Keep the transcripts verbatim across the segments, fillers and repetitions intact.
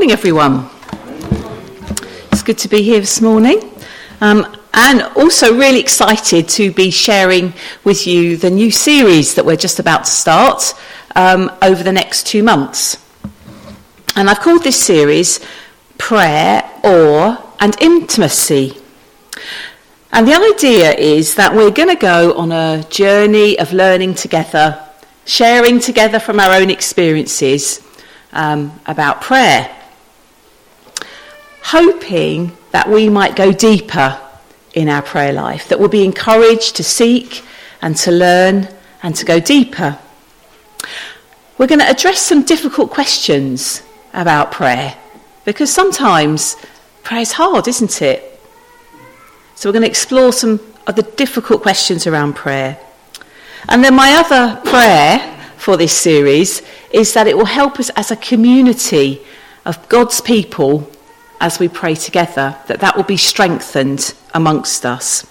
morning, everyone. It's good to be here this morning. Um, and also really excited to be sharing with you the new series that we're just about to start um, over the next two months. And I've called this series Prayer, Awe and Intimacy. And the idea is that we're going to go on a journey of learning together, sharing together from our own experiences um, about prayer, hoping that we might go deeper in our prayer life, that we'll be encouraged to seek and to learn and to go deeper. We're going to address some difficult questions about prayer, because sometimes prayer is hard, isn't it? So we're going to explore some of the difficult questions around prayer. And then my other prayer for this series is that it will help us as a community of God's people as we pray together, that that will be strengthened amongst us.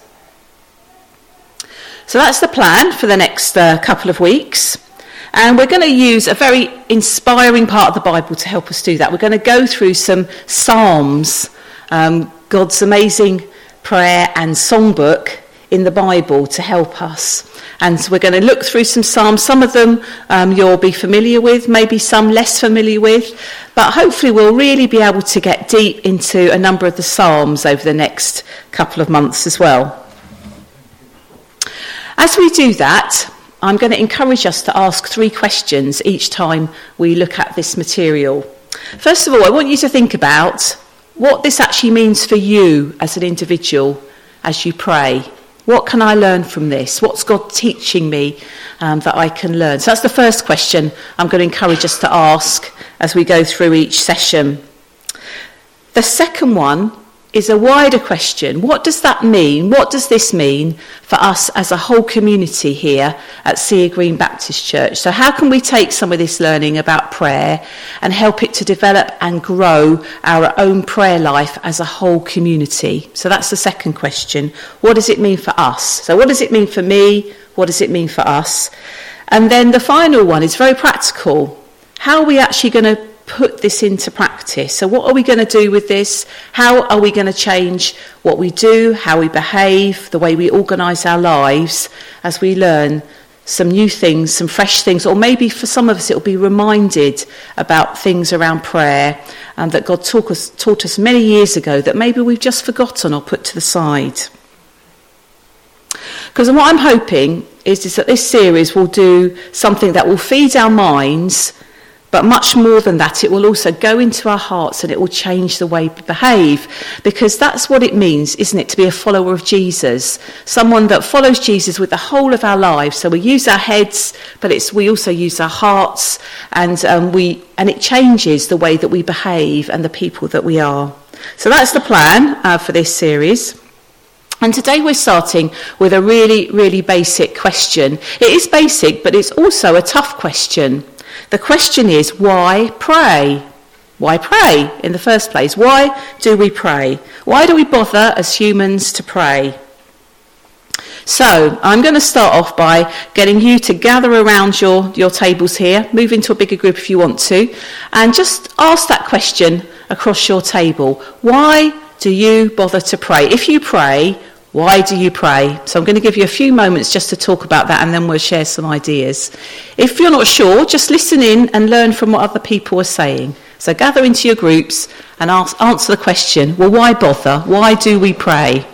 So that's the plan for the next uh, couple of weeks. And we're going to use a very inspiring part of the Bible to help us do that. We're going to go through some Psalms, um, God's amazing prayer and songbook in the Bible to help us. And so we're going to look through some Psalms. Some of them um, you'll be familiar with, maybe some less familiar with. But hopefully we'll really be able to get deep into a number of the Psalms over the next couple of months as well. As we do that, I'm going to encourage us to ask three questions each time we look at this material. First of all, I want you to think about what this actually means for you as an individual as you pray. What can I learn from this? What's God teaching me um, that I can learn? So that's the first question I'm going to encourage us to ask as we go through each session. The second one is a wider question. What does that mean? What does this mean for us as a whole community here at Sea Green Baptist Church? So how can we take some of this learning about prayer and help it to develop and grow our own prayer life as a whole community? So that's the second question. What does it mean for us? So what does it mean for me? What does it mean for us? And then the final one is very practical. How are we actually going to put this into practice? So what are we going to do with this? How are we going to change what we do, how we behave, the way we organise our lives as we learn some new things, some fresh things, or maybe for some of us it will be reminded about things around prayer and that God taught us, taught us many years ago that maybe we've just forgotten or put to the side. Because what I'm hoping is, is that this series will do something that will feed our minds. But much more than that, it will also go into our hearts and it will change the way we behave. Because that's what it means, isn't it, to be a follower of Jesus? Someone that follows Jesus with the whole of our lives. So we use our heads, but it's we also use our hearts. And um, we and it changes the way that we behave and the people that we are. So that's the plan uh, for this series. And today we're starting with a really, really basic question. It is basic, but it's also a tough question. The question is, why pray? Why pray in the first place? Why do we pray? Why do we bother as humans to pray? So I'm going to start off by getting you to gather around your, your tables here, move into a bigger group if you want to, and just ask that question across your table. Why do you bother to pray? If you pray, why do you pray? So I'm going to give you a few moments just to talk about that, and then we'll share some ideas. If you're not sure, just listen in and learn from what other people are saying. So gather into your groups and ask, answer the question, well, why bother? Why do we pray?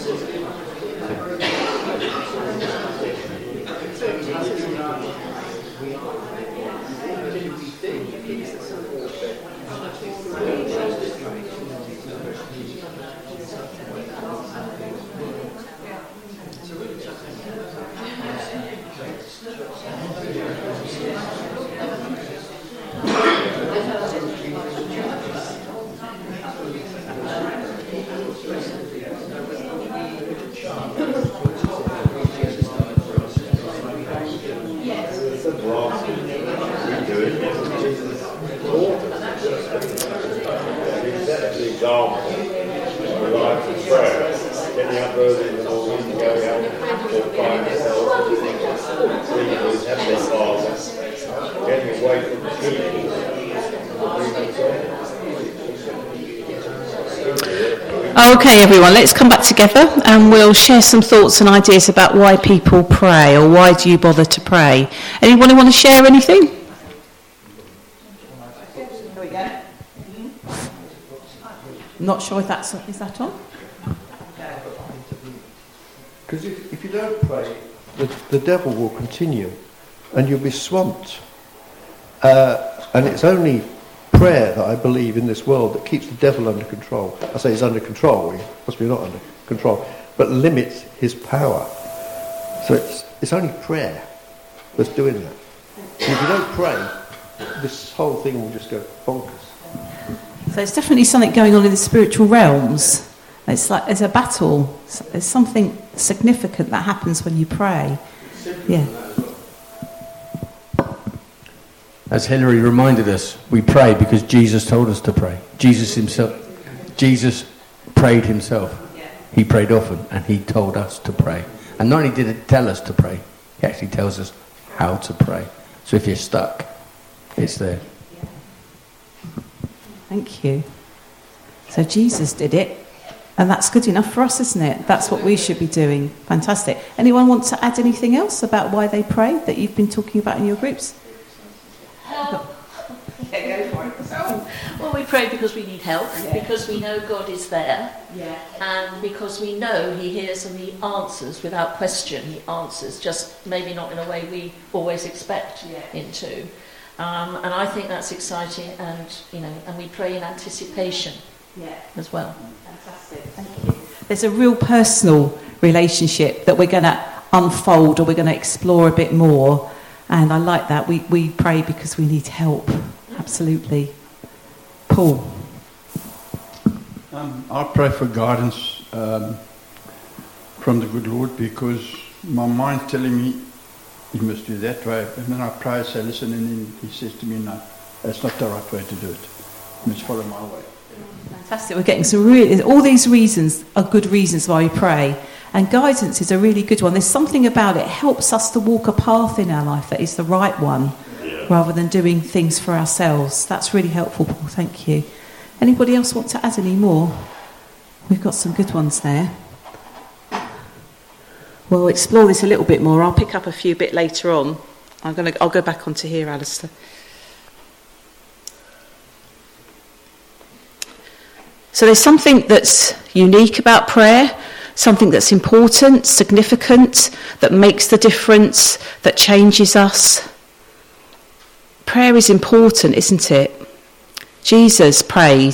Okay, everyone, let's come back together and we'll share some thoughts and ideas about why people pray, or why do you bother to pray. Anyone who want to share anything? Here we go. Not sure if that's, is that on? Because if, if you don't pray, the, the devil will continue and you'll be swamped. Uh, and it's only prayer that I believe in this world that keeps the devil under control. I say he's under control, he must be not under control, but limits his power. So it's it's only prayer that's doing that. And if you don't pray, this whole thing will just go bonkers. So there's definitely something going on in the spiritual realms. It's like there's a battle. There's something significant that happens when you pray. Yeah. As Hilary reminded us, we pray because Jesus told us to pray. Jesus himself, Jesus prayed himself. He prayed often, and he told us to pray. And not only did it tell us to pray, he actually tells us how to pray. So if you're stuck, it's there. Thank you. So Jesus did it, and that's good enough for us, isn't it? That's what we should be doing. Fantastic. Anyone want to add anything else about why they pray that you've been talking about in your groups? Help. Yeah, go for it. So, well, we pray because we need help, yeah. Because we know God is there, yeah. And because we know he hears and he answers without question. He answers, just maybe not in a way we always expect yeah. him to. Um, and I think that's exciting, and you know, and we pray in anticipation yeah. as well. Fantastic, thank you. There's a real personal relationship that we're going to unfold, or we're going to explore a bit more. And I like that. We we pray because we need help. Absolutely. Paul. Um, I pray for guidance um, from the good Lord, because my mind telling me you must do that way. And then I pray, I say, listen, and then he says to me, no, that's not the right way to do it. You must follow my way. Fantastic. We're getting some really, all these reasons are good reasons why we pray. And guidance is a really good one. There's something about it. It helps us to walk a path in our life that is the right one, yeah. rather than doing things for ourselves. That's really helpful, Paul. Thank you. Anybody else want to add any more? We've got some good ones there. We'll explore this a little bit more. I'll pick up a few bit later on. I'm gonna. I'll go back onto here, Alistair. So there's something that's unique about prayer. Something that's important, significant, that makes the difference, that changes us. Prayer is important, isn't it? Jesus prayed.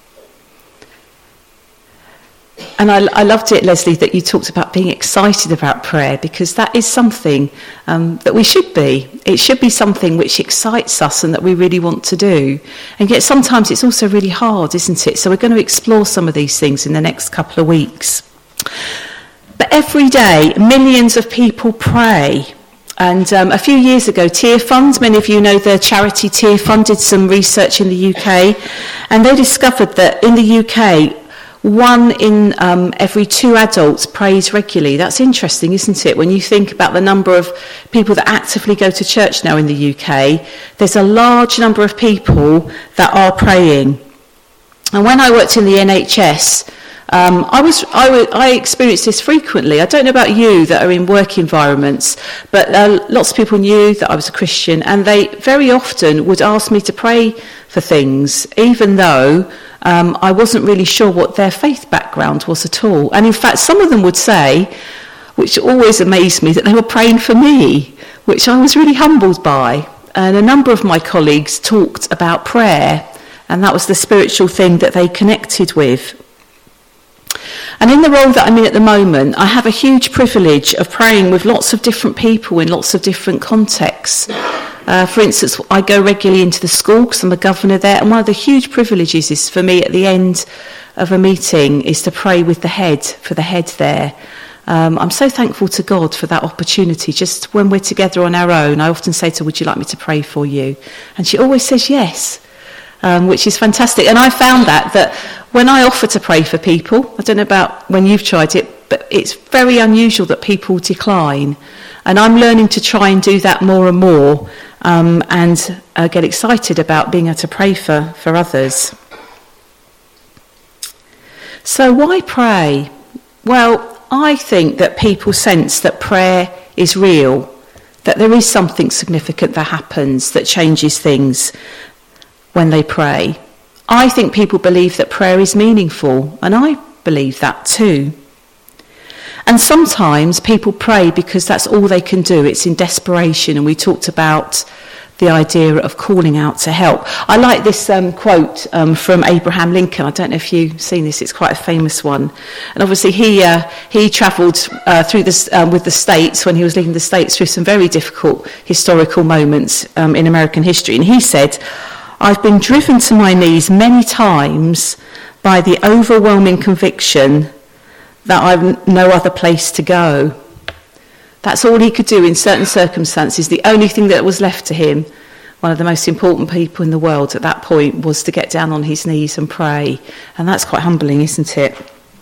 And I, I loved it, Leslie, that you talked about being excited about prayer, because that is something um, that we should be. It should be something which excites us and that we really want to do. And yet sometimes it's also really hard, isn't it? So we're going to explore some of these things in the next couple of weeks. But every day, millions of people pray. And um, a few years ago, Tear Fund, many of you know the charity Tear Fund, did some research in the U K. And they discovered that in the U K, one in um, every two adults prays regularly. That's interesting, isn't it? When you think about the number of people that actively go to church now in the U K, there's a large number of people that are praying. And when I worked in the N H S, Um, I was I, w- I experienced this frequently. I don't know about you that are in work environments, but uh, lots of people knew that I was a Christian, and they very often would ask me to pray for things, even though um, I wasn't really sure what their faith background was at all. And in fact, some of them would say, which always amazed me, that they were praying for me, which I was really humbled by. And a number of my colleagues talked about prayer, and that was the spiritual thing that they connected with. And in the role that I'm in at the moment, I have a huge privilege of praying with lots of different people in lots of different contexts. Uh, for instance, I go regularly into the school because I'm a governor there, and one of the huge privileges is for me at the end of a meeting is to pray with the head, for the head there. Um, I'm so thankful to God for that opportunity. Just when we're together on our own, I often say to her, would you like me to pray for you? And she always says yes, um, which is fantastic. And I found that, that when I offer to pray for people, I don't know about when you've tried it, but it's very unusual that people decline. And I'm learning to try and do that more and more, um, and uh, get excited about being able to pray for, for others. So why pray? Well, I think that people sense that prayer is real, that there is something significant that happens that changes things when they pray. I think people believe that prayer is meaningful, and I believe that too. And sometimes people pray because that's all they can do. It's in desperation, and we talked about the idea of calling out to help. I like this um, quote um, from Abraham Lincoln. I don't know if you've seen this. It's quite a famous one. And obviously he uh, he travelled uh, through this um, with the States when he was leading the States through some very difficult historical moments um, in American history. And he said, "I've been driven to my knees many times by the overwhelming conviction that I've no other place to go." That's all he could do in certain circumstances. The only thing that was left to him, one of the most important people in the world at that point, was to get down on his knees and pray. And that's quite humbling, isn't it?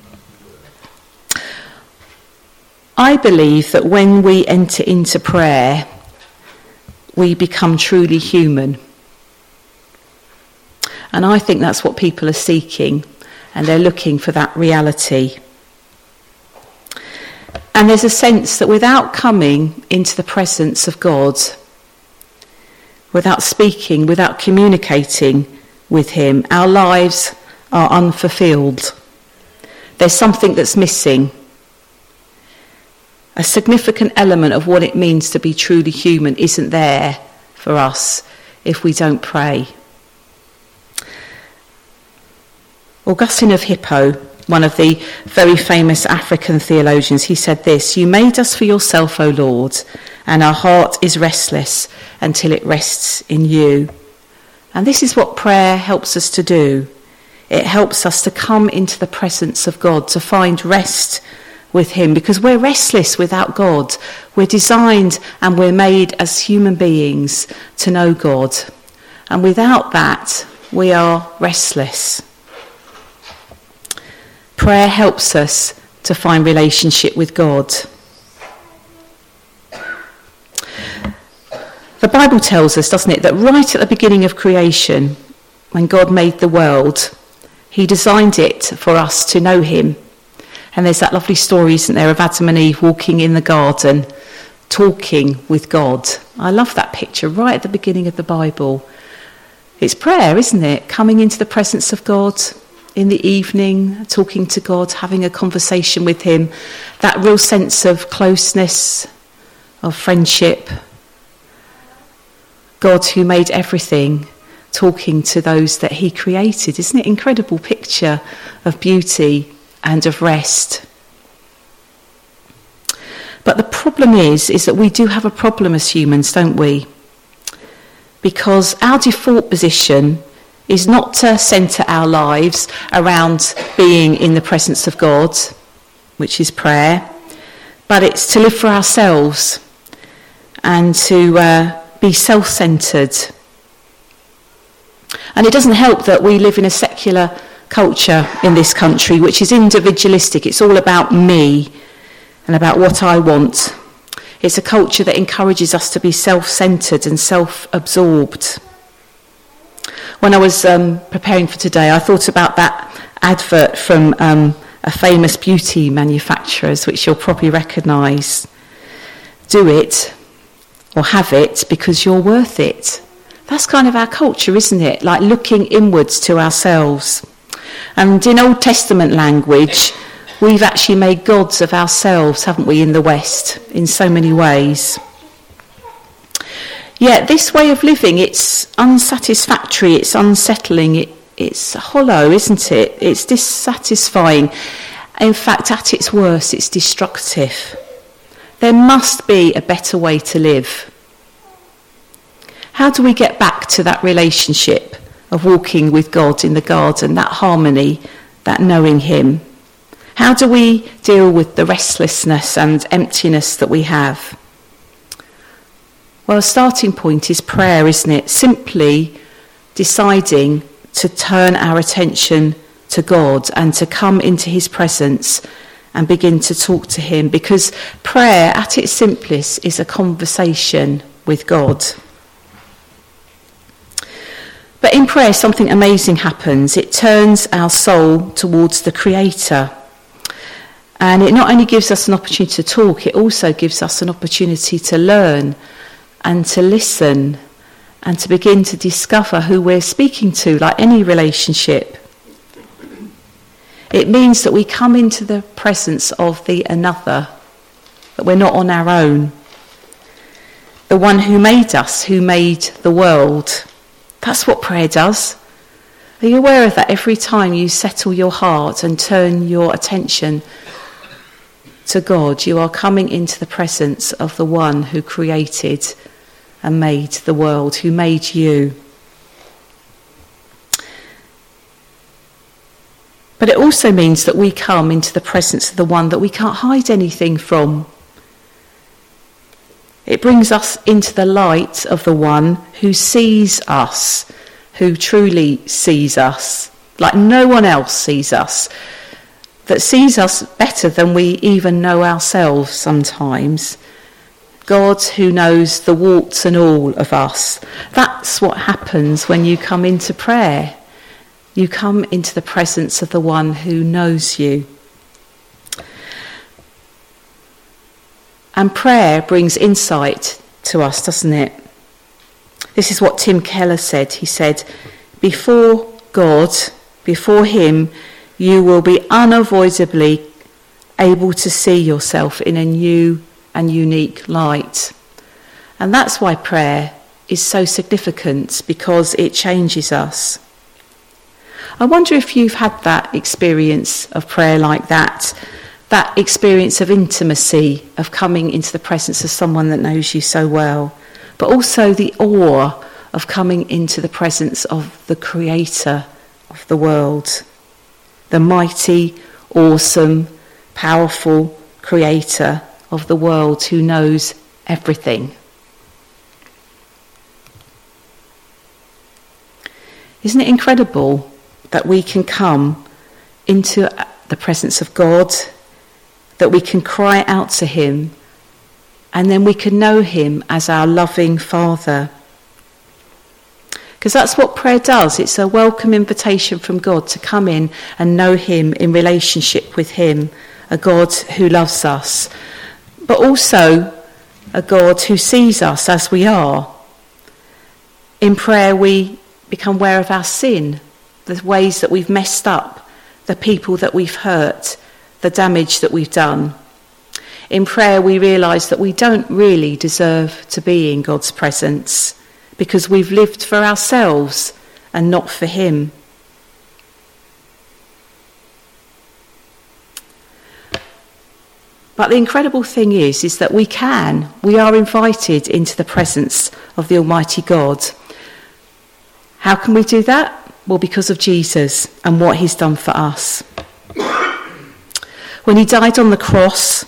I believe that when we enter into prayer, we become truly human. And I think that's what people are seeking, and they're looking for that reality. And there's a sense that without coming into the presence of God, without speaking, without communicating with him, our lives are unfulfilled. There's something that's missing. A significant element of what it means to be truly human isn't there for us if we don't pray. Augustine of Hippo, one of the very famous African theologians, he said this: "You made us for yourself, O Lord, and our heart is restless until it rests in you." And this is what prayer helps us to do. It helps us to come into the presence of God, to find rest with him, because we're restless without God. We're designed and we're made as human beings to know God. And without that, we are restless. Prayer helps us to find relationship with God. The Bible tells us, doesn't it, that right at the beginning of creation, when God made the world, he designed it for us to know him. And there's that lovely story, isn't there, of Adam and Eve walking in the garden, talking with God. I love that picture right at the beginning of the Bible. It's prayer, isn't it? Coming into the presence of God in the evening, talking to God, having a conversation with him, that real sense of closeness, of friendship. God who made everything, talking to those that he created. Isn't it an incredible picture of beauty and of rest? But the problem is, is that we do have a problem as humans, don't we? Because our default position is not to centre our lives around being in the presence of God, which is prayer, but it's to live for ourselves and to uh, be self-centred. And it doesn't help that we live in a secular culture in this country which is individualistic. It's all about me and about what I want. It's a culture that encourages us to be self-centred and self-absorbed. When I was um, preparing for today, I thought about that advert from um, a famous beauty manufacturer, which you'll probably recognise. Do it or have it because you're worth it. That's kind of our culture, isn't it? Like looking inwards to ourselves. And in Old Testament language, we've actually made gods of ourselves, haven't we, in the West, in so many ways. Yet this way of living, it's unsatisfactory, it's unsettling, it, it's hollow, isn't it? It's dissatisfying. In fact, at its worst, it's destructive. There must be a better way to live. How do we get back to that relationship of walking with God in the garden, that harmony, that knowing him? How do we deal with the restlessness and emptiness that we have? Well, a starting point is prayer, isn't it? Simply deciding to turn our attention to God and to come into his presence and begin to talk to him, because prayer at its simplest is a conversation with God. But in prayer, something amazing happens. It turns our soul towards the Creator. And it not only gives us an opportunity to talk, it also gives us an opportunity to learn and to listen and to begin to discover who we're speaking to, like any relationship. It means that we come into the presence of the another, that we're not on our own. The one who made us, who made the world. That's what prayer does. Are you aware of that? Every time you settle your heart and turn your attention to God, you are coming into the presence of the one who created and made the world, who made you. But it also means that we come into the presence of the one that we can't hide anything from. It brings us into the light of the one who sees us, who truly sees us, like no one else sees us, that sees us better than we even know ourselves sometimes. God who knows the warts and all of us. That's what happens when you come into prayer. You come into the presence of the one who knows you. And prayer brings insight to us, doesn't it? This is what Tim Keller said. He said, before God, before him, you will be unavoidably able to see yourself in a new and unique light. And that's why prayer is so significant, because it changes us. I wonder if you've had that experience of prayer like that, that experience of intimacy, of coming into the presence of someone that knows you so well, but also the awe of coming into the presence of the Creator of the world, the mighty, awesome, powerful Creator of the world who knows everything. Isn't it incredible that we can come into the presence of God, that we can cry out to him, and then we can know him as our loving Father? Because that's what prayer does. It's a welcome invitation from God to come in and know him in relationship with him, a God who loves us, but also a God who sees us as we are. In prayer we become aware of our sin, the ways that we've messed up, the people that we've hurt, the damage that we've done. In prayer we realise that we don't really deserve to be in God's presence, because we've lived for ourselves and not for him. But the incredible thing is, is that we can, we are invited into the presence of the Almighty God. How can we do that? Well, because of Jesus and what he's done for us. When he died on the cross,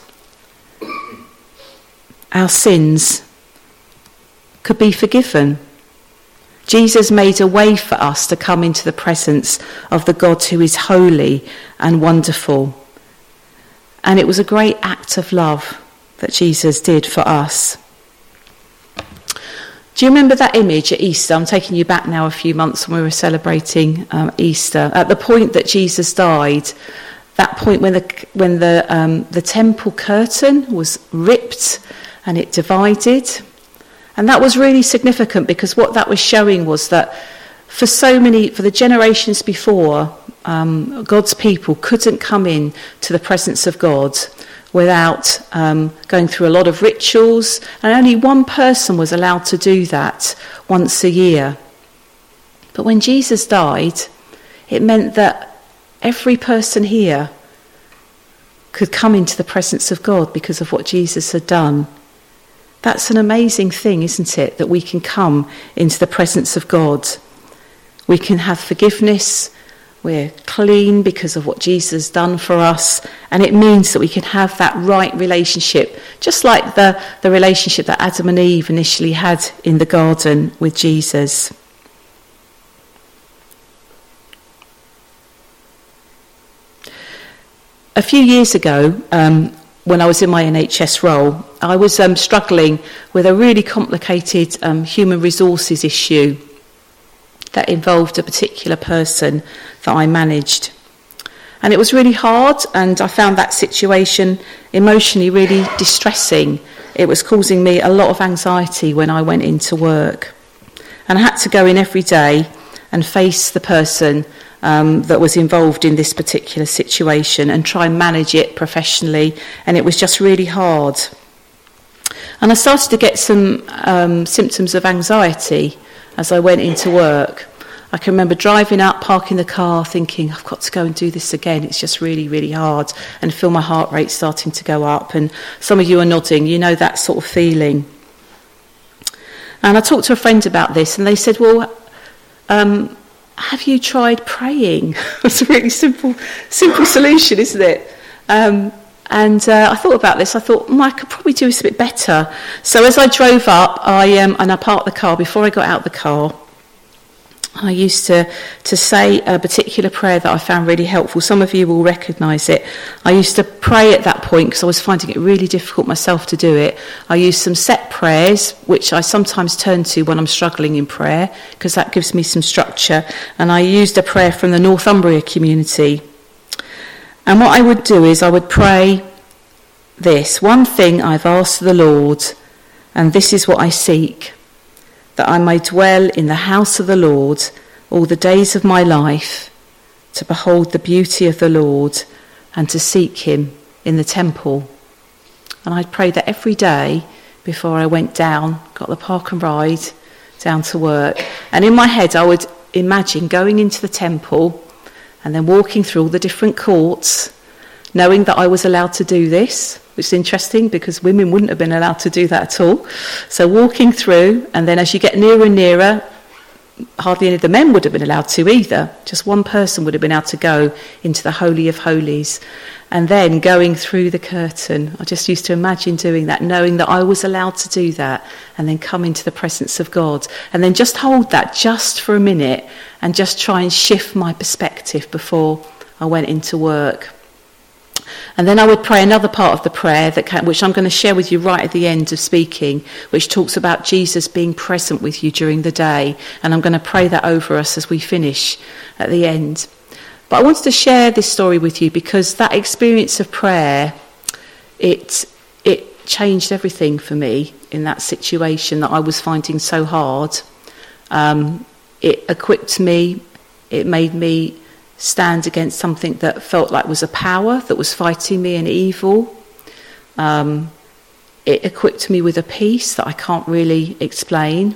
our sins could be forgiven. Jesus made a way for us to come into the presence of the God who is holy and wonderful. And it was a great act of love that Jesus did for us. Do you remember that image at Easter? I'm taking you back now a few months when we were celebrating um, Easter. At the point that Jesus died, that point when the when the um, the temple curtain was ripped and it divided, And that was really significant, because what that was showing was that for so many, for the generations before, um, God's people couldn't come in to the presence of God without um, going through a lot of rituals, and only one person was allowed to do that once a year. But when Jesus died, it meant that every person here could come into the presence of God because of what Jesus had done. That's an amazing thing, isn't it? That we can come into the presence of God. We can have forgiveness. We're clean because of what Jesus has done for us. And it means that we can have that right relationship, just like the, the relationship that Adam and Eve initially had in the garden with Jesus. A few years ago, um, when I was in my N H S role, I was um, struggling with a really complicated um, human resources issue that involved a particular person that I managed. And it was really hard, and I found that situation emotionally really distressing. It was causing me a lot of anxiety when I went into work. And I had to go in every day and face the person Um, that was involved in this particular situation and try and manage it professionally, and it was just really hard. And I started to get some um, symptoms of anxiety as I went into work. I can remember driving up, parking the car, thinking, I've got to go and do this again, it's just really, really hard, and feel my heart rate starting to go up. And some of you are nodding, you know that sort of feeling. And I talked to a friend about this, and they said, well, um, have you tried praying? It's a really simple simple solution, isn't it? Um, and uh, I thought about this. I thought, mm, I could probably do this a bit better. So as I drove up, I um, and I parked the car, before I got out the car, I used to, to say a particular prayer that I found really helpful. Some of you will recognise it. I used to pray at that point because I was finding it really difficult myself to do it. I used some set prayers, which I sometimes turn to when I'm struggling in prayer, because that gives me some structure. And I used a prayer from the Northumbria community. And what I would do is I would pray this: one thing I've asked the Lord, and this is what I seek, that I may dwell in the house of the Lord all the days of my life, to behold the beauty of the Lord and to seek him in the temple. And I'd pray that every day before I went down, got the park and ride down to work. And in my head I would imagine going into the temple and then walking through all the different courts, knowing that I was allowed to do this, which is interesting because women wouldn't have been allowed to do that at all. So walking through, and then as you get nearer and nearer, hardly any of the men would have been allowed to either. Just one person would have been able to go into the Holy of Holies. And then going through the curtain. I just used to imagine doing that, knowing that I was allowed to do that, and then come into the presence of God. And then just hold that just for a minute and just try and shift my perspective before I went into work. And then I would pray another part of the prayer, that can, which I'm going to share with you right at the end of speaking, which talks about Jesus being present with you during the day. And I'm going to pray that over us as we finish at the end. But I wanted to share this story with you because that experience of prayer, it it changed everything for me in that situation that I was finding so hard. Um, it equipped me, it made me stand against something that felt like was a power that was fighting me, and evil. Um, it equipped me with a peace that I can't really explain.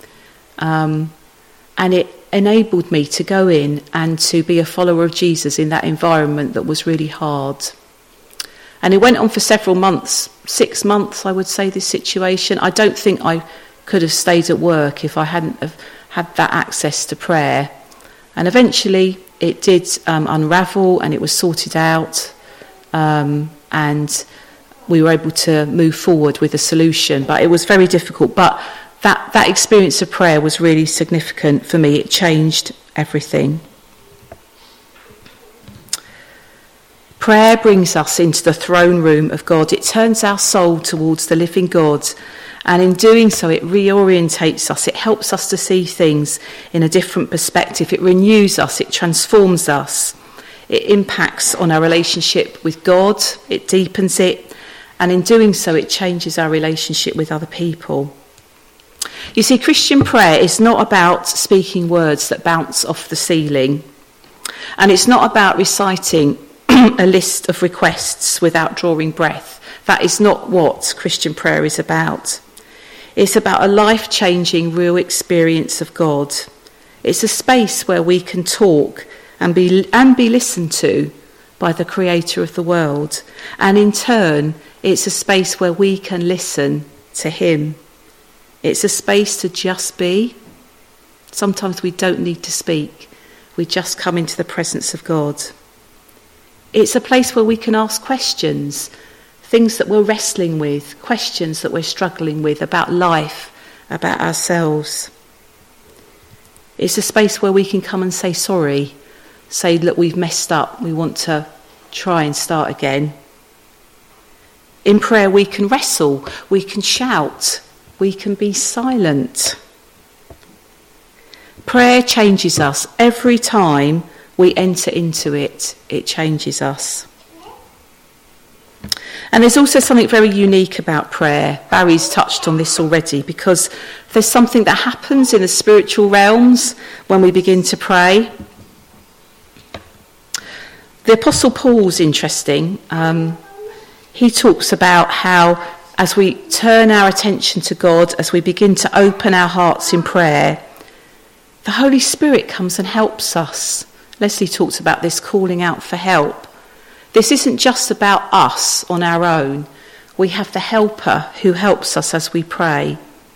Um, and it enabled me to go in and to be a follower of Jesus in that environment that was really hard. And it went on for several months, six months, I would say, this situation. I don't think I could have stayed at work if I hadn't have had that access to prayer. And eventually it did um, unravel, and it was sorted out, um, and we were able to move forward with a solution. But it was very difficult. But that, that experience of prayer was really significant for me. It changed everything. Prayer brings us into the throne room of God. It turns our soul towards the living God. And in doing so, it reorientates us. It helps us to see things in a different perspective. It renews us. It transforms us. It impacts on our relationship with God. It deepens it. And in doing so, it changes our relationship with other people. You see, Christian prayer is not about speaking words that bounce off the ceiling. And it's not about reciting a list of requests without drawing breath. That is not what Christian prayer is about. It's about a life-changing, real experience of God. It's a space where we can talk and be and be listened to by the creator of the world. And in turn, it's a space where we can listen to him. It's a space to just be. Sometimes we don't need to speak. We just come into the presence of God. It's a place where we can ask questions, things that we're wrestling with, questions that we're struggling with about life, about ourselves. It's a space where we can come and say sorry, say, look, we've messed up, we want to try and start again. In prayer we can wrestle, we can shout, we can be silent. Prayer changes us. Every time we enter into it, it changes us. And there's also something very unique about prayer. Barry's touched on this already, because there's something that happens in the spiritual realms when we begin to pray. The Apostle Paul's interesting. Um, he talks about how as we turn our attention to God, as we begin to open our hearts in prayer, the Holy Spirit comes and helps us. Leslie talks about this calling out for help. This isn't just about us on our own. We have the helper who helps us as we pray.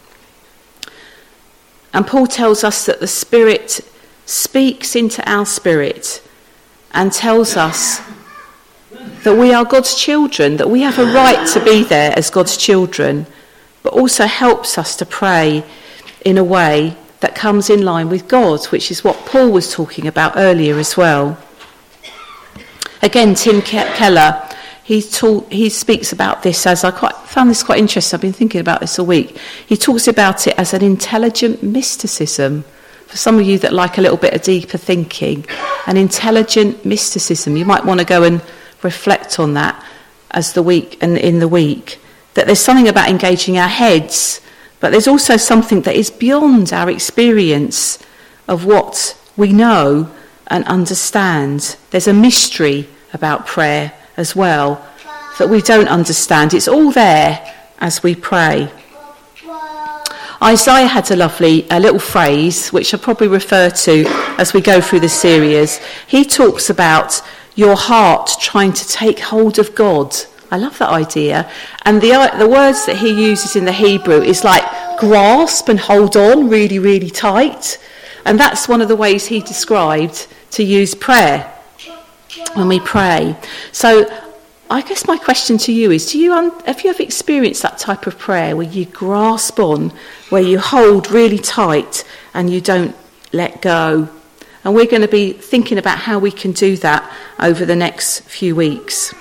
And Paul tells us that the Spirit speaks into our spirit and tells us that we are God's children, that we have a right to be there as God's children, but also helps us to pray in a way that comes in line with God, which is what Paul was talking about earlier as well. Again, Tim Ke- Keller, he, taught, he speaks about this as, I quite, found this quite interesting, I've been thinking about this all week. He talks about it as an intelligent mysticism. For some of you that like a little bit of deeper thinking, an intelligent mysticism. You might want to go and reflect on that as the week and in the week. That there's something about engaging our heads, but there's also something that is beyond our experience of what we know and understand. There's a mystery about prayer as well that we don't understand. It's all there as we pray. Isaiah had a lovely a little phrase, which I'll probably refer to as we go through the series. He talks about your heart trying to take hold of God. I love that idea. And the the words that he uses in the Hebrew is like grasp and hold on really, really tight. And that's one of the ways he described to use prayer when we pray. So I guess my question to you is, do you un- have you ever experienced that type of prayer where you grasp on, where you hold really tight and you don't let go? And we're going to be thinking about how we can do that over the next few weeks.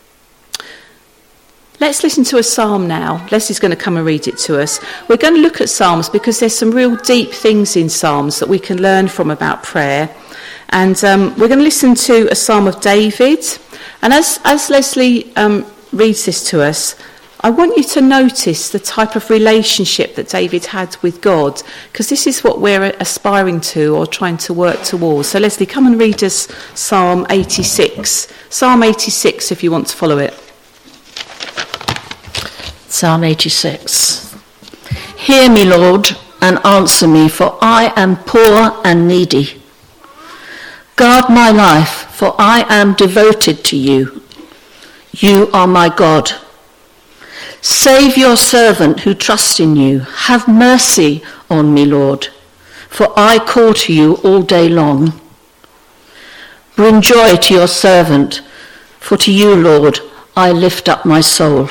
Let's listen to a psalm now. Leslie's going to come and read it to us. We're going to look at psalms because there's some real deep things in psalms that we can learn from about prayer. And um, we're going to listen to a psalm of David. And as, as Leslie um, reads this to us, I want you to notice the type of relationship that David had with God, because this is what we're aspiring to or trying to work towards. So Leslie, come and read us Psalm eighty-six. Psalm eighty-six, if you want to follow it. Psalm eighty-six. Hear me, Lord, and answer me, for I am poor and needy. Guard my life, for I am devoted to you. You are my God. Save your servant who trusts in you. Have mercy on me, Lord, for I call to you all day long. Bring joy to your servant, for to you, Lord, I lift up my soul.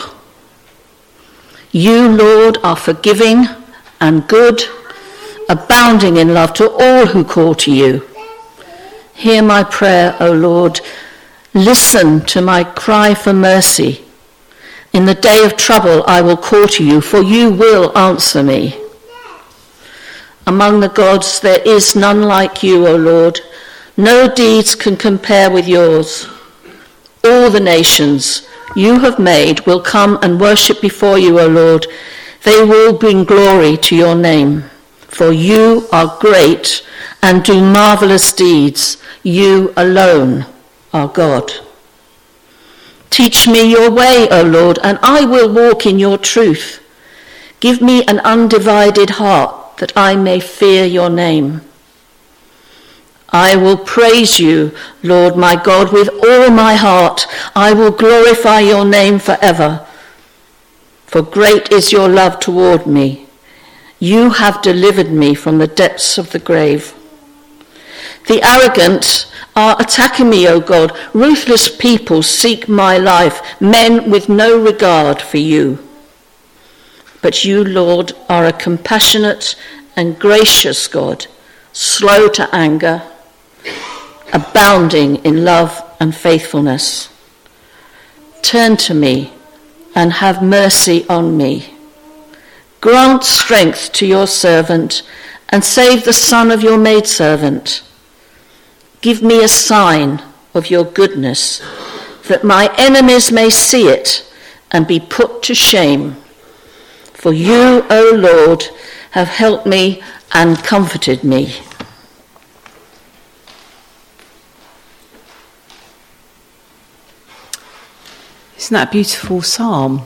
You, Lord, are forgiving and good, abounding in love to all who call to you. Hear my prayer, O Lord. Listen to my cry for mercy. In the day of trouble I will call to you, for you will answer me. Among the gods there is none like you, O Lord. No deeds can compare with yours. All the nations you have made will come and worship before you, O Lord, They will bring glory to your name, for you are great and do marvelous deeds. You alone are God. Teach me your way, O Lord, and I will walk in your truth. Give me an undivided heart that I may fear your name. I will praise you, Lord my God, with all my heart. I will glorify your name forever. For great is your love toward me. You have delivered me from the depths of the grave. The arrogant are attacking me, O God. Ruthless people seek my life, men with no regard for you. But you, Lord, are a compassionate and gracious God, slow to anger, abounding in love and faithfulness. Turn to me and have mercy on me. Grant strength to your servant and save the son of your maidservant. Give me a sign of your goodness, that my enemies may see it and be put to shame. For you, O Lord, have helped me and comforted me. Isn't that a beautiful psalm?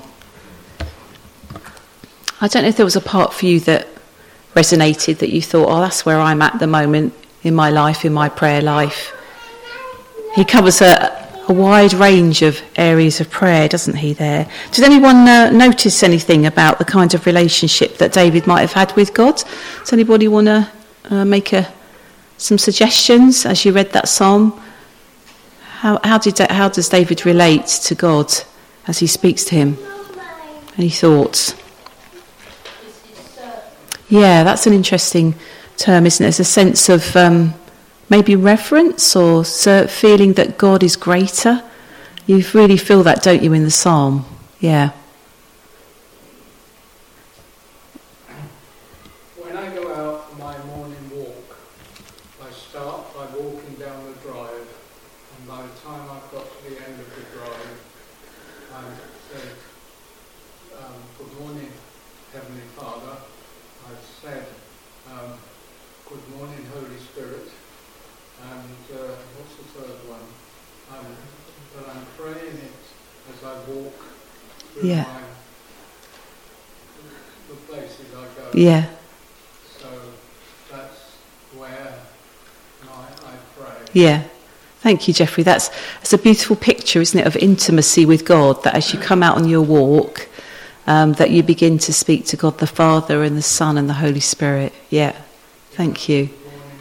I don't know if there was a part for you that resonated, that you thought, oh, that's where I'm at the moment in my life, in my prayer life. He covers a, a wide range of areas of prayer, doesn't he, there? Did anyone uh, notice anything about the kind of relationship that David might have had with God? Does anybody want to uh, make a, some suggestions as you read that psalm? How, how, did, how does David relate to God as he speaks to him? Any thoughts? Yeah, that's an interesting term, isn't it? There's a sense of um, maybe reverence or feeling that God is greater. You really feel that, don't you, in the psalm? Yeah. When I go out for my morning walk, I start by walking down the drive, and by the time I've got to the end of the drive, I say, um, good morning, Heavenly Father. I've said, um, good morning, Holy Spirit, and uh, what's the third one? Um, but I'm praying it as I walk through yeah. my, the places I go. Yeah. So that's where I, I pray. Yeah. Thank you, Jeffrey. That's, that's a beautiful picture, isn't it, of intimacy with God, that as you come out on your walk, um, that you begin to speak to God the Father and the Son and the Holy Spirit. Yeah. Thank you.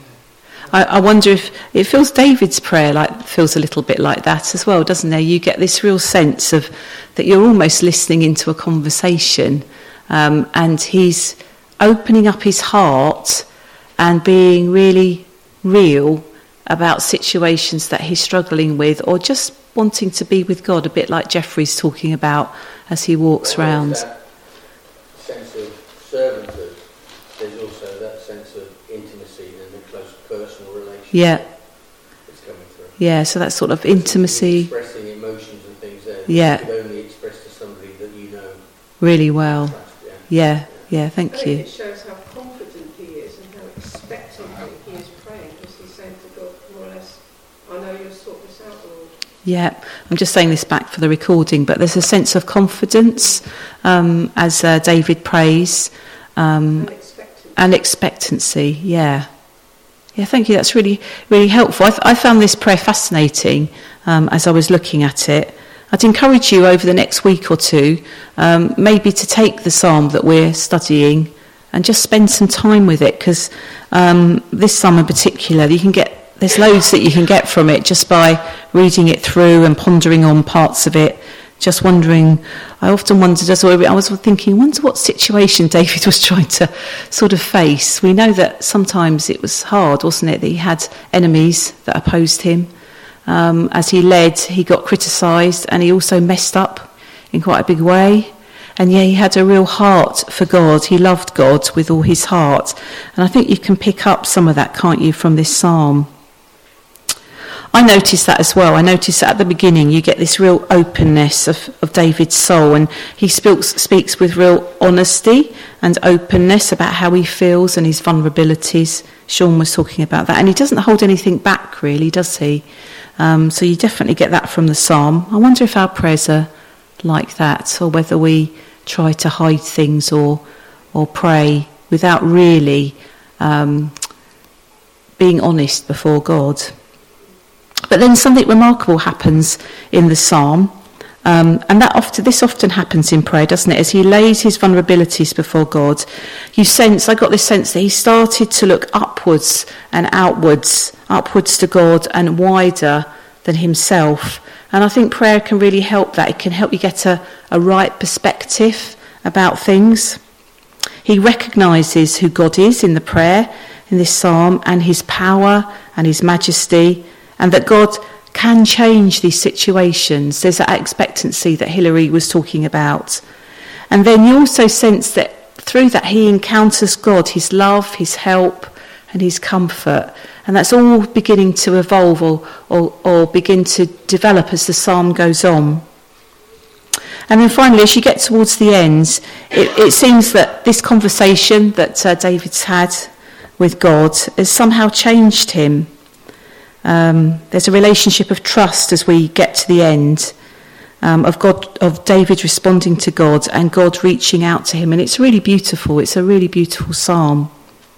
I, I wonder if it feels David's prayer like feels a little bit like that as well, doesn't there? You get this real sense of that you're almost listening into a conversation, um, and he's opening up his heart and being really real about situations that he's struggling with, or just wanting to be with God, a bit like Jeffrey's talking about as he walks well, around. That sense of servanthood, there's also that sense of intimacy and the close personal relationship. Yeah. That's coming through. Yeah, so that sort of intimacy. Expressing emotions and things there. Yeah. You could only express to somebody that you know Really well. trust, yeah. Yeah, yeah, thank I think you. it shows how confident he is and how expectantly he is praying, because he's saying to God, more or less, I know you'll sort this out, Lord. Yeah, I'm just saying this back for the recording, but there's a sense of confidence um, as uh, David prays, um, And expectancy. and expectancy. Yeah, yeah. Thank you. That's really, really helpful. I, th- I found this prayer fascinating um, as I was looking at it. I'd encourage you over the next week or two, um, maybe to take the psalm that we're studying and just spend some time with it, because um, this psalm in particular, you can get. There's loads that you can get from it just by reading it through and pondering on parts of it. Just wondering, I often wondered as well, I was thinking, wonder what situation David was trying to sort of face. We know that sometimes it was hard, wasn't it, that he had enemies that opposed him. Um, as he led, he got criticised, and he also messed up in quite a big way. And yeah, he had a real heart for God. He loved God with all his heart. And I think you can pick up some of that, can't you, from this psalm. I noticed that as well. I noticed that at the beginning you get this real openness of, of David's soul, and he speaks, speaks with real honesty and openness about how he feels and his vulnerabilities. Sean was talking about that, and he doesn't hold anything back really, does he? Um, so you definitely get that from the psalm. I wonder if our prayers are like that, or whether we try to hide things or or pray without really um, being honest before God. But then something remarkable happens in the psalm, um, and that often this often happens in prayer, doesn't it? As he lays his vulnerabilities before God, you sense, I got this sense that he started to look upwards and outwards, upwards to God and wider than himself. And I think prayer can really help that. It can help you get a, a right perspective about things. He recognises who God is in the prayer, in this psalm, and his power and his majesty, and that God can change these situations. There's that expectancy that Hilary was talking about. And then you also sense that through that he encounters God, his love, his help, and his comfort. And that's all beginning to evolve or, or, or begin to develop as the psalm goes on. And then finally, as you get towards the end, it, it seems that this conversation that uh, David's had with God has somehow changed him. Um, there's a relationship of trust as we get to the end, um, of God, of David responding to God and God reaching out to him, and it's really beautiful. It's a really beautiful psalm.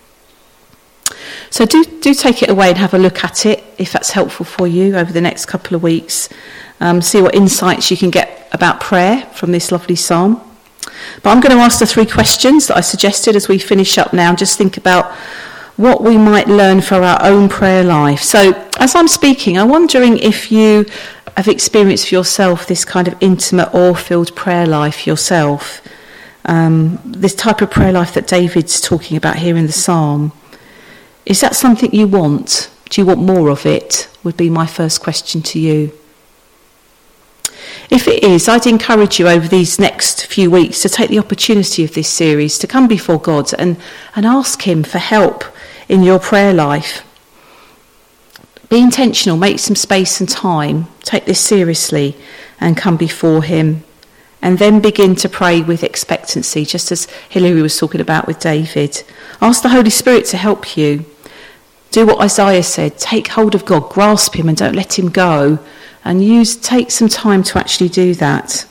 So do do take it away and have a look at it if that's helpful for you over the next couple of weeks. Um, see what insights you can get about prayer from this lovely psalm. But I'm going to ask the three questions that I suggested as we finish up now, and just think about what we might learn for our own prayer life. So as I'm speaking, I'm wondering if you have experienced for yourself this kind of intimate, awe-filled prayer life yourself. Um, this type of prayer life that David's talking about here in the psalm. Is that something you want? Do you want more of it? Would be my first question to you. If it is, I'd encourage you over these next few weeks to take the opportunity of this series to come before God and, and ask him for help in your prayer life. Be intentional, make some space and time, take this seriously and come before him. And then begin to pray with expectancy, just as Hilary was talking about with David. Ask the Holy Spirit to help you. Do what Isaiah said, take hold of God, grasp him and don't let him go. And use take some time to actually do that.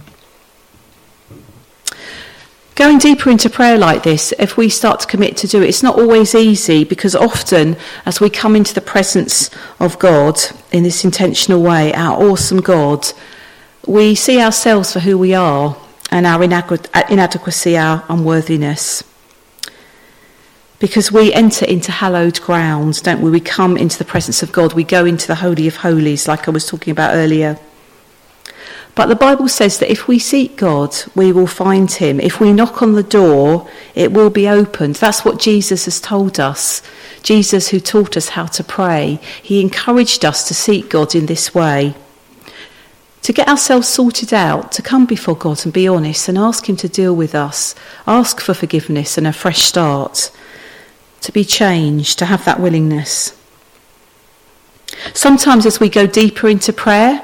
Going deeper into prayer like this, if we start to commit to do it, it's not always easy, because often as we come into the presence of God in this intentional way, our awesome God, we see ourselves for who we are and our inadequacy, our unworthiness. Because we enter into hallowed ground, don't we? We come into the presence of God. We go into the Holy of Holies, like I was talking about earlier. But the Bible says that if we seek God, we will find him. If we knock on the door, it will be opened. That's what Jesus has told us. Jesus, who taught us how to pray, he encouraged us to seek God in this way. To get ourselves sorted out, to come before God and be honest and ask him to deal with us, ask for forgiveness and a fresh start, to be changed, to have that willingness. Sometimes as we go deeper into prayer,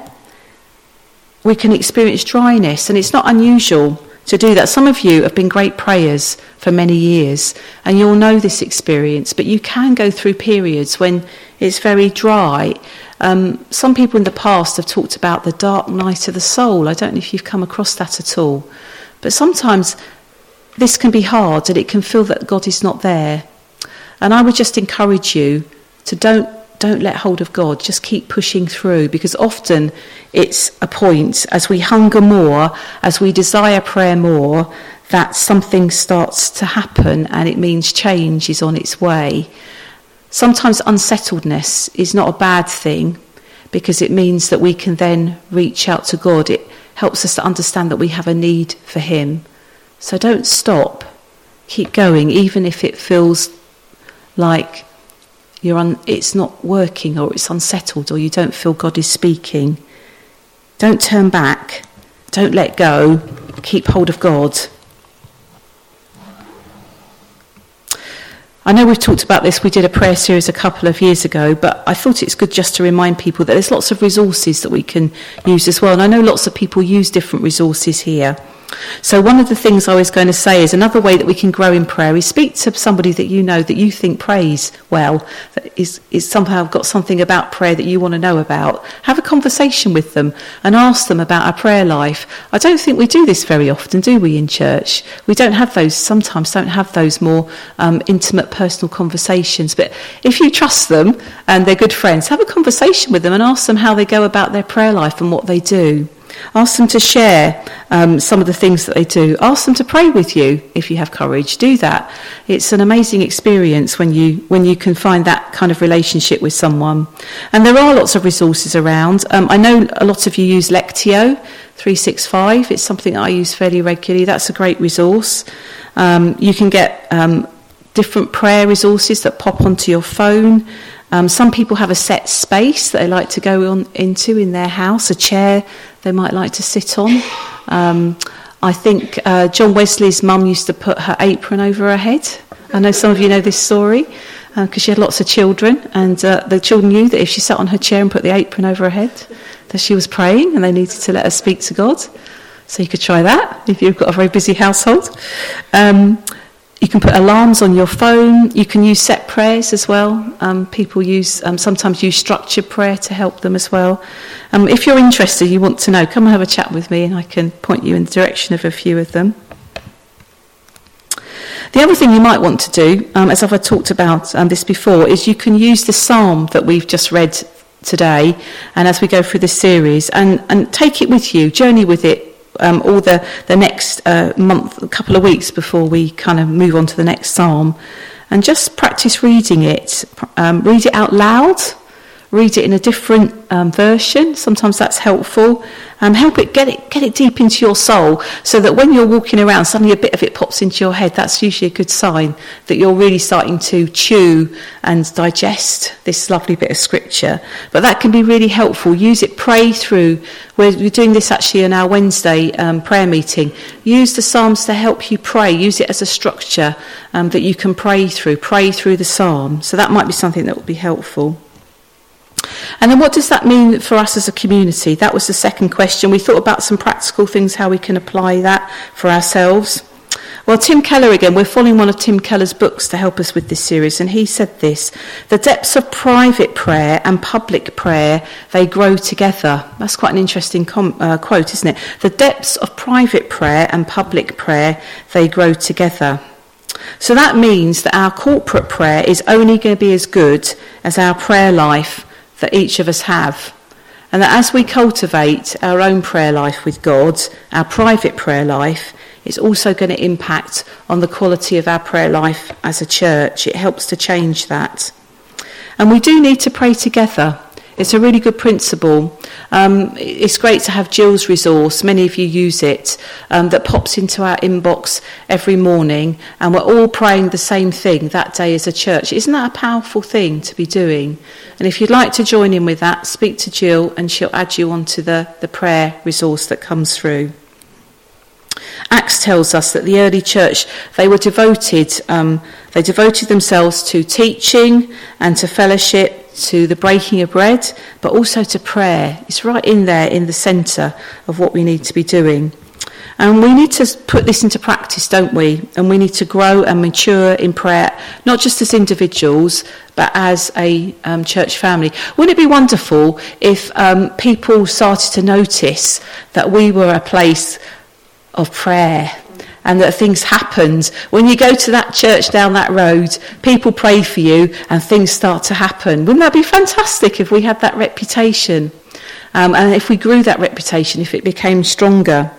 we can experience dryness, and it's not unusual to do that. Some of you have been great prayers for many years, and you'll know this experience, but you can go through periods when it's very dry. Um, some people in the past have talked about the dark night of the soul. I don't know if you've come across that at all. But sometimes this can be hard, and it can feel that God is not there. And I would just encourage you to don't don't let hold of God. Just keep pushing through, because often it's a point as we hunger more, as we desire prayer more, that something starts to happen, and it means change is on its way. Sometimes unsettledness is not a bad thing, because it means that we can then reach out to God. It helps us to understand that we have a need for him. So don't stop. Keep going, even if it feels like you're un- it's not working, or it's unsettled, or you don't feel God is speaking. Don't turn back. Don't let go. Keep hold of God. I know we've talked about this, we did a prayer series a couple of years ago, but I thought it's good just to remind people that there's lots of resources that we can use as well. And I know lots of people use different resources here. So one of the things I was going to say is another way that we can grow in prayer is speak to somebody that you know that you think prays well, that is, is somehow got something about prayer that you want to know about. Have a conversation with them and ask them about our prayer life. I don't think we do this very often, do we, in church? We don't have those, sometimes don't have those more um, intimate personal conversations. But if you trust them and they're good friends, have a conversation with them and ask them how they go about their prayer life and what they do. Ask them to share um, some of the things that they do. Ask them to pray with you if you have courage. Do that. It's an amazing experience when you when you can find that kind of relationship with someone. And there are lots of resources around. Um, I know a lot of you use Lectio three sixty-five. It's something I use fairly regularly. That's a great resource. Um, you can get um, different prayer resources that pop onto your phone. Um, some people have a set space that they like to go on into in their house, a chair they might like to sit on. Um, I think uh, John Wesley's mum used to put her apron over her head. I know some of you know this story because uh, she had lots of children, and uh, the children knew that if she sat on her chair and put the apron over her head, that she was praying and they needed to let her speak to God. So you could try that if you've got a very busy household. Um, You can put alarms on your phone. You can use set prayers as well. Um, people use um, sometimes use structured prayer to help them as well. Um, if you're interested, you want to know, come and have a chat with me and I can point you in the direction of a few of them. The other thing you might want to do, um, as I've talked about um, this before, is you can use the psalm that we've just read today and as we go through this series and, and take it with you, journey with it, Um, all the, the next uh, month, a couple of weeks before we kind of move on to the next psalm. And just practice reading it. Um, read it out loud. Read it in a different um, version. Sometimes that's helpful. Um, help it get it get it deep into your soul so that when you're walking around, suddenly a bit of it pops into your head. That's usually a good sign that you're really starting to chew and digest this lovely bit of scripture. But that can be really helpful. Use it, pray through. We're, we're doing this actually in our Wednesday um, prayer meeting. Use the Psalms to help you pray. Use it as a structure um, that you can pray through. Pray through the Psalm. So that might be something that would be helpful. And then what does that mean for us as a community? That was the second question. We thought about some practical things, how we can apply that for ourselves. Well, Tim Keller again, we're following one of Tim Keller's books to help us with this series, and he said this: the depths of private prayer and public prayer, they grow together. That's quite an interesting com- uh, quote, isn't it? The depths of private prayer and public prayer, they grow together. So that means that our corporate prayer is only going to be as good as our prayer life that each of us have. And that as we cultivate our own prayer life with God, our private prayer life, it's also going to impact on the quality of our prayer life as a church. It helps to change that. And we do need to pray together. It's a really good principle. Um, it's great to have Jill's resource, many of you use it, um, that pops into our inbox every morning, and we're all praying the same thing that day as a church. Isn't that a powerful thing to be doing? And if you'd like to join in with that, speak to Jill and she'll add you onto the, the prayer resource that comes through. Acts tells us that the early church, they were devoted, um, they devoted themselves to teaching and to fellowship, to the breaking of bread, but also to prayer. It's right in there in the centre of what we need to be doing. And we need to put this into practice, don't we? And we need to grow and mature in prayer, not just as individuals, but as a um, church family. Wouldn't it be wonderful if um, people started to notice that we were a place of prayer and that things happened? When you go to that church down that road, people pray for you and things start to happen. Wouldn't that be fantastic if we had that reputation? Um, and if we grew that reputation, if it became stronger.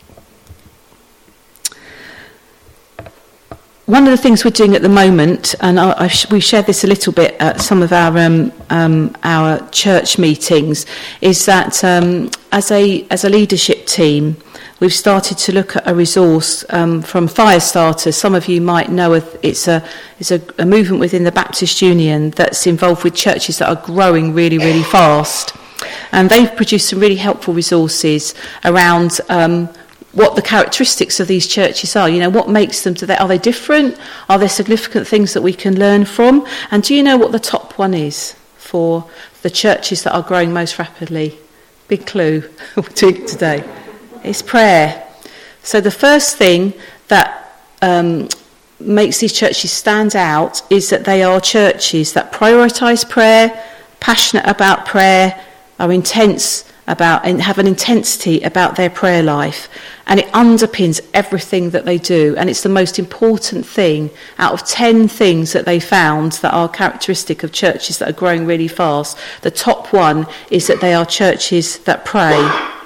One of the things we're doing at the moment, and I, I sh- we shared this a little bit at some of our um, um, our church meetings, is that um, as a as a leadership team, we've started to look at a resource um, from Firestarters. Some of you might know of, it's a it's a, a movement within the Baptist Union that's involved with churches that are growing really, really fast. And they've produced some really helpful resources around um, what the characteristics of these churches are. You know, what makes them, do they, are they different? Are there significant things that we can learn from? And do you know what the top one is for the churches that are growing most rapidly? Big clue today. It's prayer. So the first thing that um, makes these churches stand out is that they are churches that prioritise prayer, passionate about prayer, are intense about and have an intensity about their prayer life, and it underpins everything that they do. And it's the most important thing out of ten things that they found that are characteristic of churches that are growing really fast. The top one is that they are churches that pray.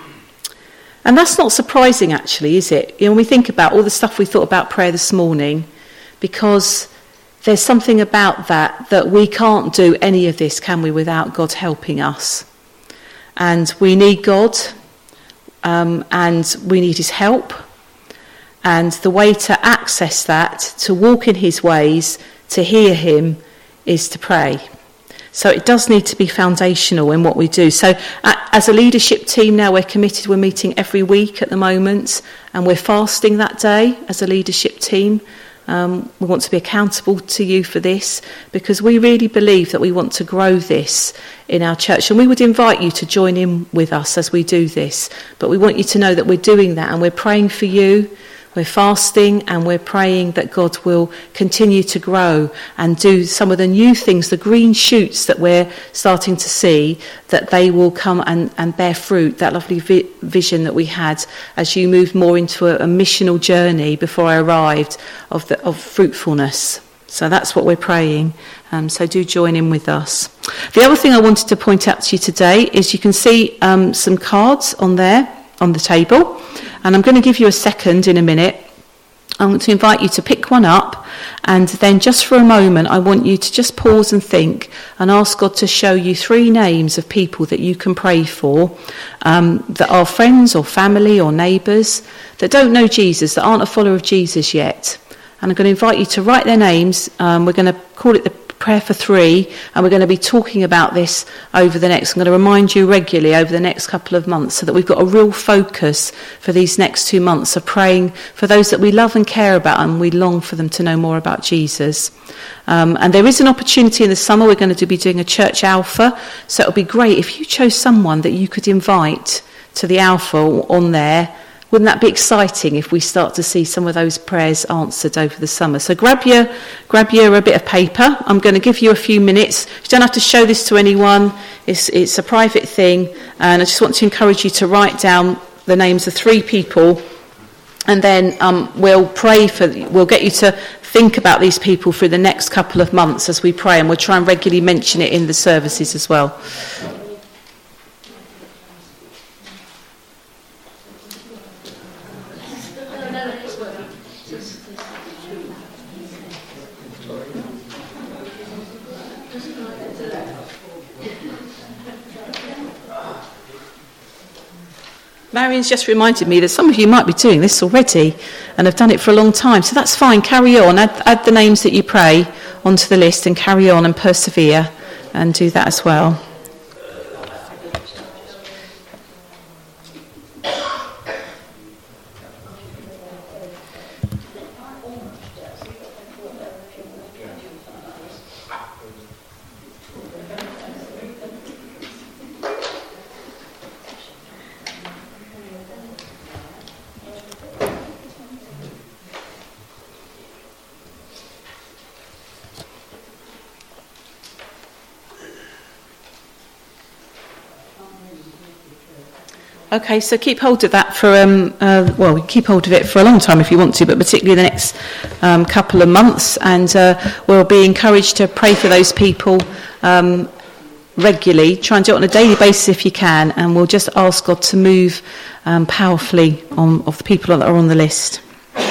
And that's not surprising, actually, is it? You know, when we think about all the stuff we thought about prayer this morning, because there's something about that that we can't do any of this, can we, without God helping us? And we need God, um, and we need his help. And the way to access that, to walk in his ways, to hear him, is to pray. So it does need to be foundational in what we do. So uh, as a leadership team now, we're committed. We're meeting every week at the moment, and we're fasting that day as a leadership team. Um, we want to be accountable to you for this, because we really believe that we want to grow this in our church, and we would invite you to join in with us as we do this. But we want you to know that we're doing that, and we're praying for you. We're fasting, and we're praying that God will continue to grow and do some of the new things, the green shoots that we're starting to see, that they will come and, and bear fruit, that lovely vi- vision that we had as you moved more into a, a missional journey before I arrived of, the, of fruitfulness. So that's what we're praying. Um, so do join in with us. The other thing I wanted to point out to you today is you can see um, some cards on there, on the table. And I'm going to give you a second in a minute. I want to invite you to pick one up, and then just for a moment I want you to just pause and think and ask God to show you three names of people that you can pray for, um, that are friends or family or neighbours that don't know Jesus, that aren't a follower of Jesus yet. And I'm going to invite you to write their names. Um, we're going to call it the prayer for three, and we're going to be talking about this over the next, I'm going to remind you regularly over the next couple of months, so that we've got a real focus for these next two months of praying for those that we love and care about, and we long for them to know more about Jesus. Um, and there is an opportunity in the summer. We're going to be doing a church alpha, so it'll be great if you chose someone that you could invite to the alpha on there. Wouldn't that be exciting if we start to see some of those prayers answered over the summer? So grab your, grab your a bit of paper. I'm going to give you a few minutes. You don't have to show this to anyone. It's, it's a private thing. And I just want to encourage you to write down the names of three people. And then um, we'll pray for, we'll get you to think about these people for the next couple of months as we pray. And we'll try and regularly mention it in the services as well. Marion's just reminded me that some of you might be doing this already and have done it for a long time. So that's fine, carry on. Add, add the names that you pray onto the list and carry on and persevere and do that as well. Okay, so keep hold of that for, um, uh, well, keep hold of it for a long time if you want to, but particularly the next um, couple of months. And uh, we'll be encouraged to pray for those people um, regularly. Try and do it on a daily basis if you can, and we'll just ask God to move um, powerfully on of the people that are on the list.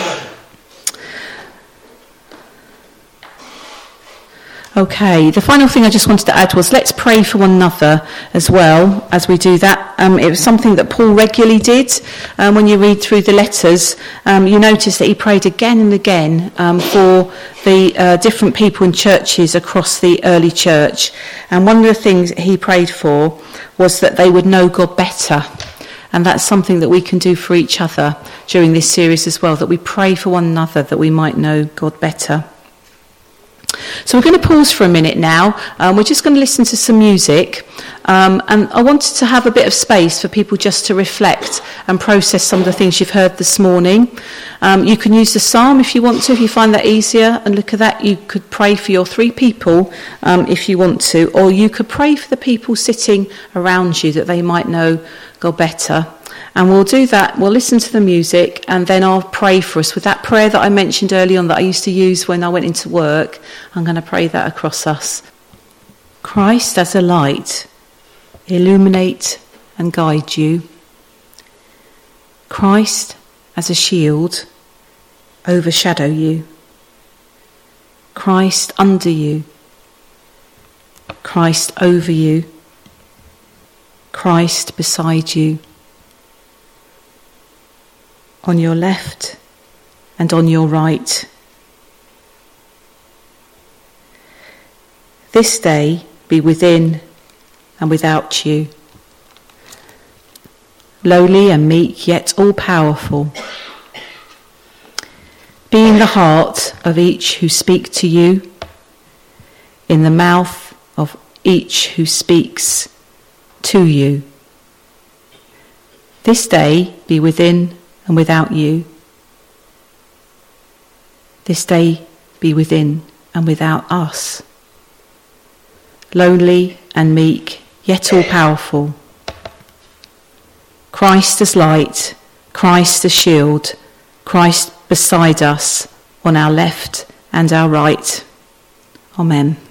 Okay, the final thing I just wanted to add was let's pray for one another as well as we do that. Um, it was something that Paul regularly did. Um, when you read through the letters, um, you notice that he prayed again and again um, for the uh, different people in churches across the early church. And one of the things he prayed for was that they would know God better. And that's something that we can do for each other during this series as well, that we pray for one another that we might know God better. So we're going to pause for a minute now. Um, we're just going to listen to some music. Um, and I wanted to have a bit of space for people just to reflect and process some of the things you've heard this morning. Um, you can use the psalm if you want to, if you find that easier. And look at that. You could pray for your three people um, if you want to. Or you could pray for the people sitting around you that they might know God better. And we'll do that. We'll listen to the music and then I'll pray for us with that prayer that I mentioned early on that I used to use when I went into work. I'm going to pray that across us. Christ as a light, illuminate and guide you. Christ as a shield, overshadow you. Christ under you. Christ over you. Christ beside you. On your left and on your right. This day be within and without you. Lowly and meek, yet all-powerful. Be in the heart of each who speak to you, in the mouth of each who speaks to you. This day be within and without you. This day be within and without us. Lowly and meek, yet all-powerful. Christ as light, Christ as shield, Christ beside us on our left and our right. Amen.